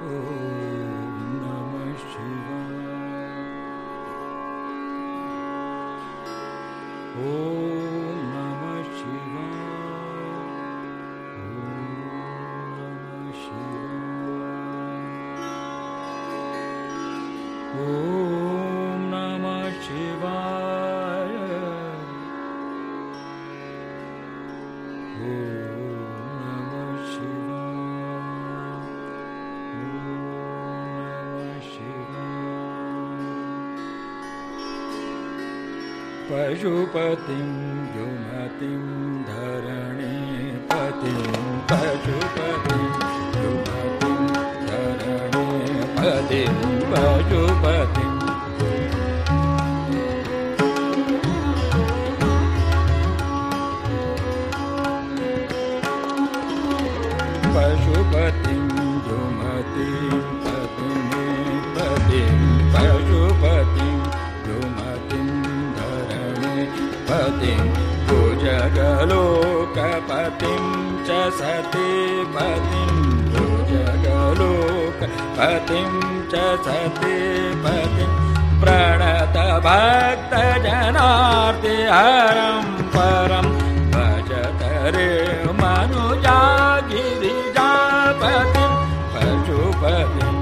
पशुपतिं जुमतिं धरणीपतिं पशुपतिं जुमतिं धरणीपतिं पशुपतिं पशुपतिं जुमतिं पतिं पशुपतिं जुमतिं पतिं भुजगलोकपतिं च सतीपतिं भुजगलोकपतिं च सतीपतिं प्रणतभक्तजनार्तिहरं परं भजत रे मनुजा गिरिजापतिं पशुपतिं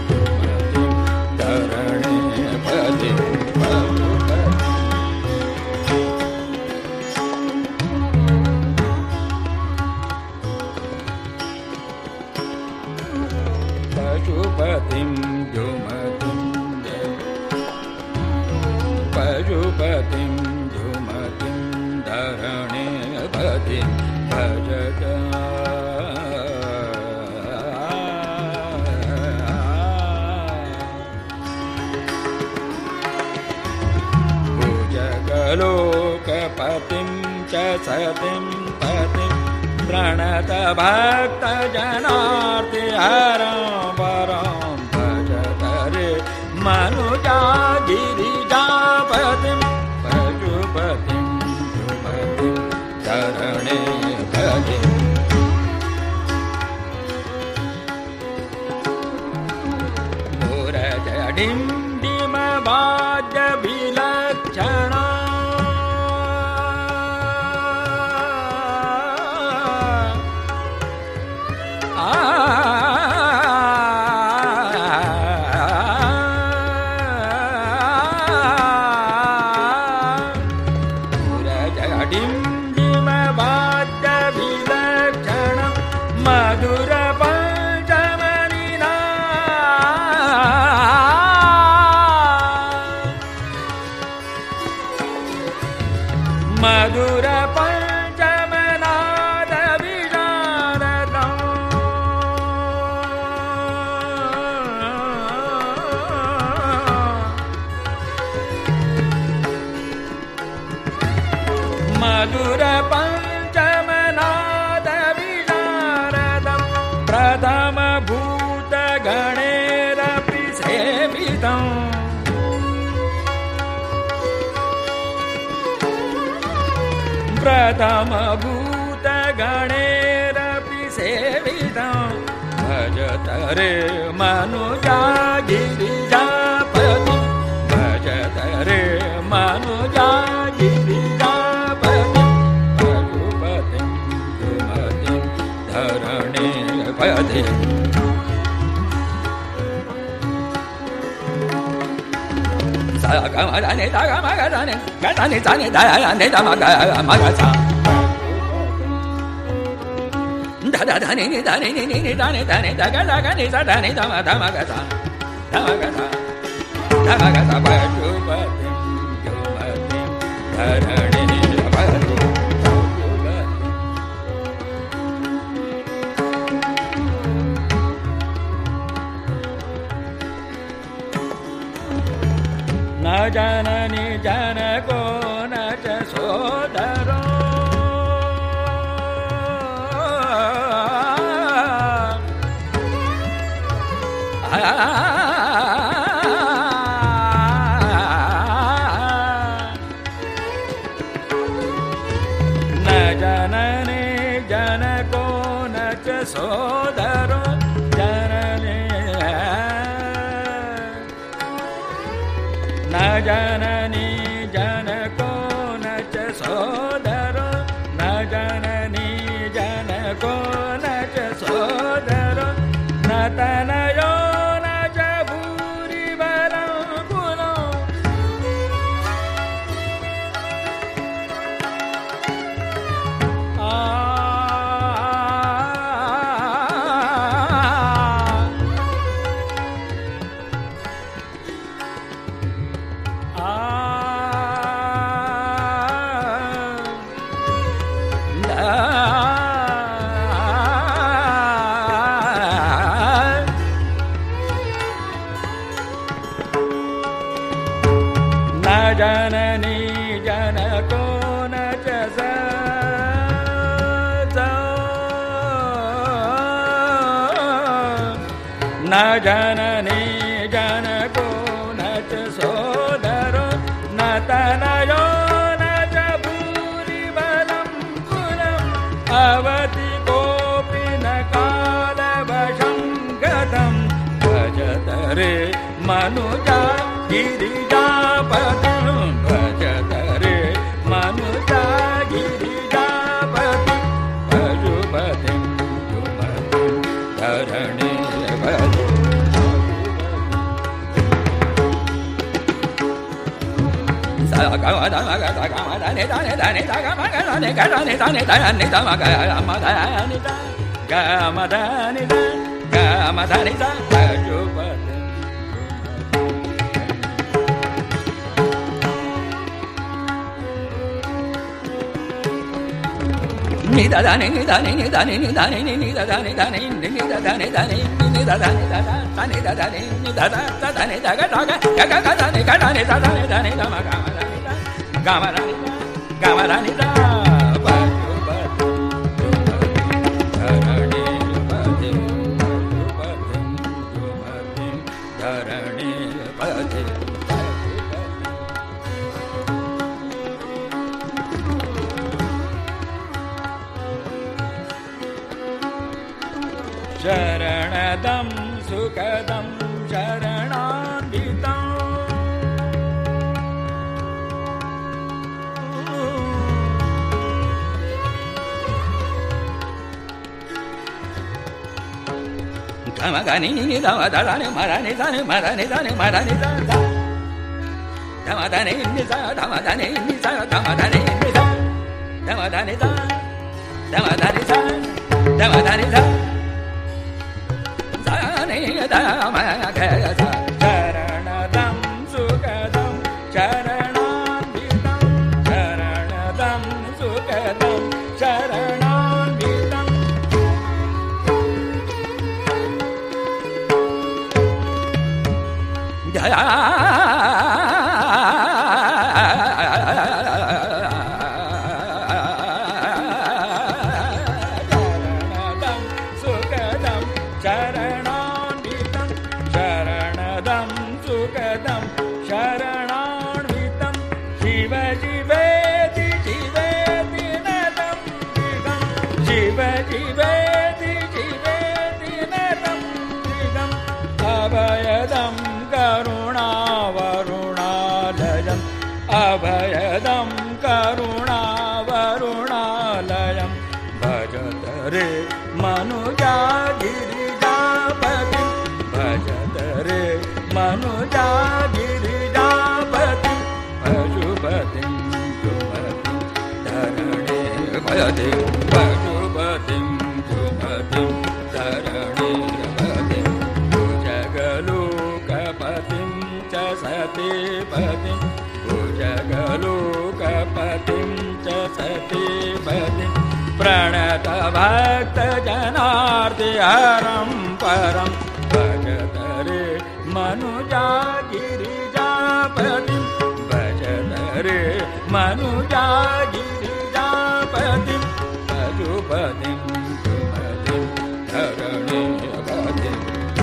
धरणीपतिं पशुपतिं जुमतिं पशुपतिं जुमतिं धरणीपतिं भजत भुजगलोकपतिं च सतीं पतिं प्रणतभक्तजनार्तिहरं परं भजत रे मनुजा गिरिजापतिं पशुपतिं जुमतिं धरणीपतिं मुरजडिम्डिमवाद्यविलक्षणा मधुर पंचमनाद विशारदं मधुर पंचमनाद विशारदं प्रथम भूत गणेरपि सेवितम् प्रथम भूत गणेरपि सेवितं भजत रे मनुजा गिरिजापतिं भजत रे मनुजा गिरिजापतिं पशुपतिं जुमतिं धरणीपतिं गमदानि तगमगदानि गदानि तानि दानि तमगमगसा ददानि निदानि निदानि तानि तगदगनि सदानि तमगसा तमगसा तमगसा पशुपतिं जुमतिं धरणीपतिं न जननि जनको न च सोदरो न जननि जनको न च सोदरो जननि ಜನನಿ ಜನಕೋ ನ ಚ ಸೋದರ ನ ಜನನಿ ಜನಕೋ ನ ಚ ಸೋದರ ನ ತನಯೋ ನ ಚ ಭೂರಿ ಬಲಂ ಕುಲಂ ಜನನಿ ಜನಕೋ ನ ಚ ನ ಜನನಿ ಜನಕೋ ನ ಚ ಸೋದರ ನ ತನಯೋ ನ ಚ ಭೂರಿ ಬಲಂ ಕುಲಂ ಅವತಿ ಕೋಪಿ ನ ಕಾಲವಶಂ ಗತಂ ಭಜತರೆ ಮನುಜ ಗಿರಿಜಾಪತಿಂ ಭಜತರೆ ಮನುಜ ಗಿರಿಜಾಪತಿಂ ಪಶುಪತಿಂ ಸುಮತಿಂ ಧರಣಿ ನಿದಾನೆ ನಿದಾನೆ ನಿದಾನೆ ನಿದಾನೆ ನಿದಾನೆ ದಾನೆ ನಿದಾನೆ ದಾನೆ ನಿದಾನೆ ದಾನೆ ದಾನೆ ನಿದಾನೆ ದಾನೆ ದಾಗ ದಾಗ ಗಗ ದಾನೆ ದಾನೆ ದಾನೆ ದಾನೆ ಗಮ ಗಮ ಗಮ ಗಮ ದಾನೆ ದಾ ಶರಣದಂ ಸುಖದಂ ಶರಣಾನ್ವಿತಂ ಗಮ ಗನಿ ನಿ ದಮ ದಾನೆ ಮರನಿ ದಾನೆ ಮರನಿ ದಾನೆ ಮರನಿ ದಾನೆ ದಮ ದಾನೆ ನಿ ಸ ದಮ ದಾನೆ ನಿ ಸ ದಮ ದಾನೆ ನಿ ಸ ದಮ ದಾನೆ ದ ದಮ ದಾನೆ ಸ ದಮ ದಾನೆ ದ ಶರಣದಂ ಸುಖದಂ ಶರಣಾನ್ವಿತಂ ಶರಣದಂ ಸುಖದಂ ಶರಣಾನ್ವಿತಂ अभयदं करुणावरुणालयम् अभयदं करुणावरुणालयं भजतरे मनुजा गिरिजापतिं भजतरे मनुजा गिरिजापतिं पशुपतिं सुमतिं धरणे भजते पशुपतिं सुमतिं धरणे सतीपतिं भुजगलोकपतिं च सतीपतिं प्रणतभक्तजनार्तिहरं परं भजतरे मनुजा गिरिजापतिं भजतरे मनुजा गिरिजापतिं पशुपतिं सुमतिं धरणीपतिं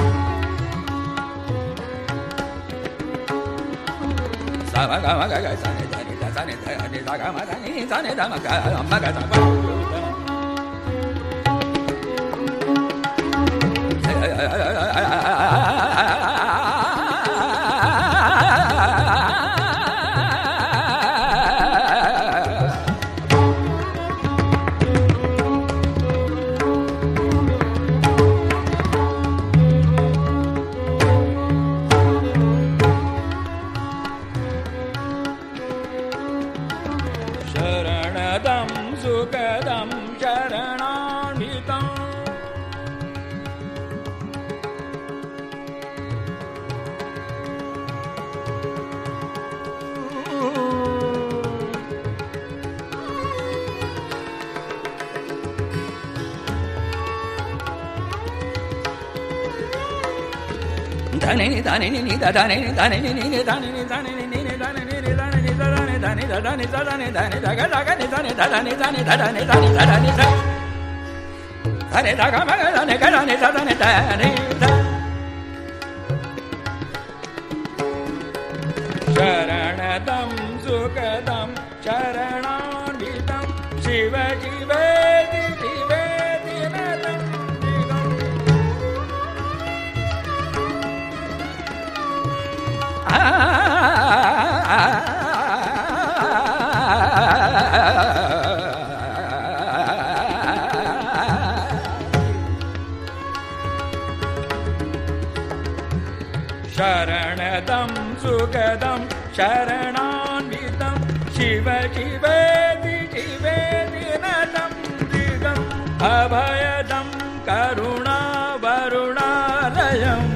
Sama gama gaga sane dani da sane dani da gama dani sane da maga maga da ba ಶರಣದಂ ಸುಖದಂ ಶರಣಾನ್ವಿತಂ Shiva ಶಿವೇತಿ ಶಿವೇತಿ ನದಂ ಶರಣದಂ ಸುಖದಂ ಶರಣಾನ್ವಿತಂ Shiva ಶಿವೇತಿ ಶಿವೇತಿ ನದಂ ದಿಗಂ ಅಭಯದಂ ಕರುಣಾ ವರುಣಾಲಯಂ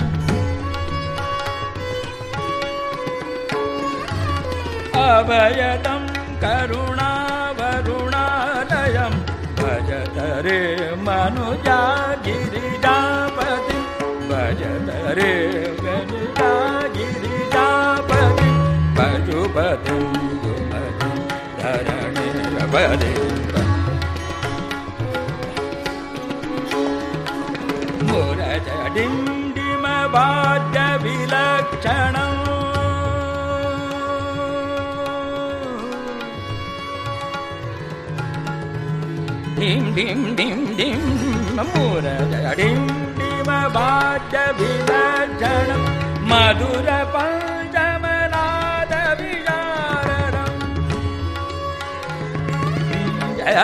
ಅಭಯದಂ ಕರುಣಾ ವರುಣಾಲಯಂ ಭಜತರೆ ಮನುಜಾ ಗಿರಿಜಾಪತಿ ಭಜತರೆ ಗನುಜಾ ಗಿರಿಜಾಪತಿ ಪಶುಪತಿಂ ಗುಮತಿಂ ಧರಣೀರಪತಿಂ ಮುರಜಡಿಂಡಿಮ ವಾದ್ಯ ವಿಲಕ್ಷಣಂ ಡಿಂ ಡಿಂ ಡಿಂ ಡಿಂ ಮುರಜಡಿಂಡಿಮ ವಾದ್ಯ ವಿಲಕ್ಷಣಂ ಮಧುರ ಪಂಚಮನಾದ ವಿಚಾರಂ ಜಯ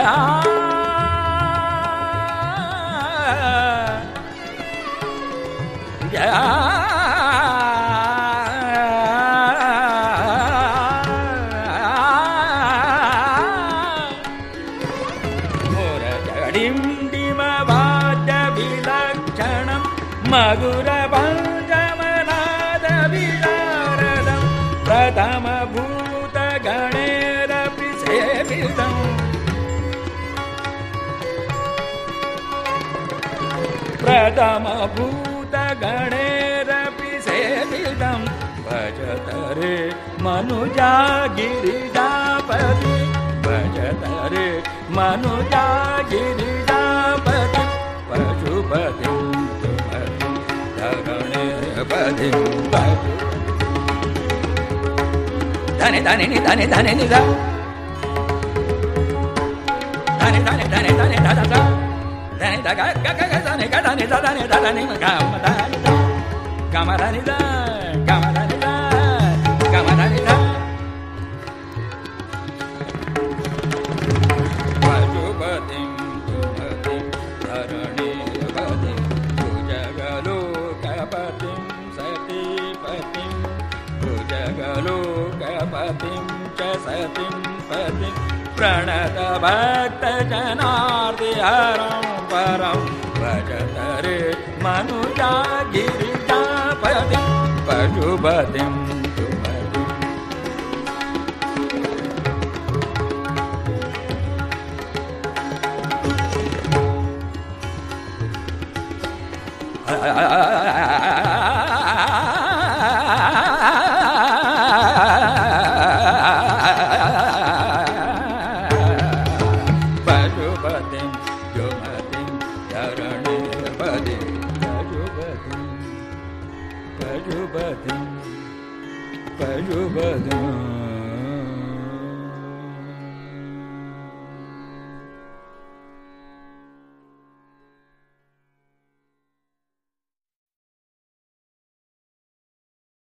ಜಯ ಮುರಜಡಿಂಡಿಮ ವಾದ್ಯ ವಿಲಕ್ಷಣಂ ಮಧುರ ಪಂಚಮನಾದ ವಿಚಾರದಂ ಪ್ರಥಮ ಭೂತ ಗಣೇರಪಿ ಸೇವಿತಂ ಪ್ರಥಮ ಭೂತ ಗಣೇರಪಿ ಸೇವಿತಂ ಭಜತರೆ ಮನುಜಾ ಗಿರಿಜಾಪತಿ ಭಜತರೆ ಮನುಜಾ ಗಿರಿಜಾಪತಿ ಪಶುಪತಿಂ ಸುಮತಿಂ ಧರಣೀರಪತಿಂ ಪಶು ಧನೆ ಧನೆ ನಿ ಧನೆ ಧನೆ ನಿ ಧ ಧನೆ ಧನೆ ಧನೆ ಧನೆ ಧ ಧ ಧ ಧನೆ ಧ ಗ ಗ ಗ ಗ ಧನೆ ಗ ಧನೆ ಧ ಧನೆ ಧ ಧನೆ ಗ ಮ ಧನೆ ಧ ಗ ಮ ಧನೆ ಧ ಗ ಮ ಧನೆ ಧ ಗ ಮ ಧನೆ ಧ ಪಶುಪತಿಂ ಸುಮತಿಂ ಧರಣೀರಪತಿಂ ಭುಜಗಲೋಕಪತಿಂ ಸತೀಪತಿಂ ಭುಜಗಲೋಕಪತಿಂ ಚ ಸತಿಂ ಪತಿಂ ಪ್ರಣತ ಭಕ್ತ ಜನಾರ್ದಿ ಹರಂ ಪರಂ ಭಜತರೆ ಮನುಜಾ ಗಿರಿಜಾಪತಿಂ ಪಶುಪತಿಂ ಸುಮತಿಂ ಪಶುಪತಿಂ ಸುಮತಿಂ ಧರಣೀರಪತಿಂ ಪಶುಪತಿಂ ಪಶುಪತಿಂ ಪಶುಪತಿಂ